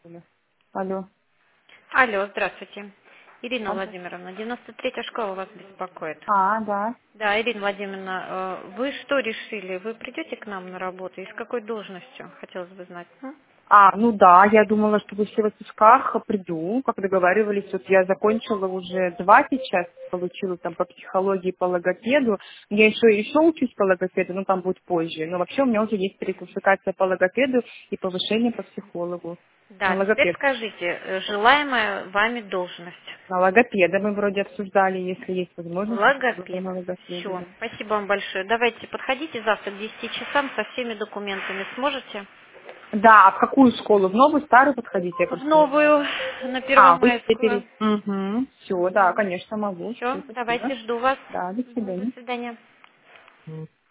Алло. Алло, здравствуйте. Ирина Ага. Владимировна, 93-я школа вас беспокоит. Да. Да, Ирина Владимировна, вы что решили? Вы придете к нам на работу и с какой должностью? Хотелось бы знать. Ну да, я думала, что вы все в отпусках, приду, как договаривались. Вот я закончила уже 2 сейчас, получила там по психологии, по логопеду. Я еще учусь по логопеду, но там будет позже. Но вообще у меня уже есть переквалификация по логопеду и повышение по психологу. На Да, теперь логопед. скажите, желаемая вами должность. На логопеда мы вроде обсуждали, если есть возможность, я попробую Логопед. на логопеде, Все, да. спасибо вам большое. Давайте подходите завтра к 10 часам со всеми документами. Сможете? Да, а в какую школу? В новую, старую подходить? Я В просто не знаю. новую, на Первомайскую. Угу. Все, да, конечно, могу. Все, Все, спасибо. давайте, жду вас. Да, до Мгм, до свидания. свидания.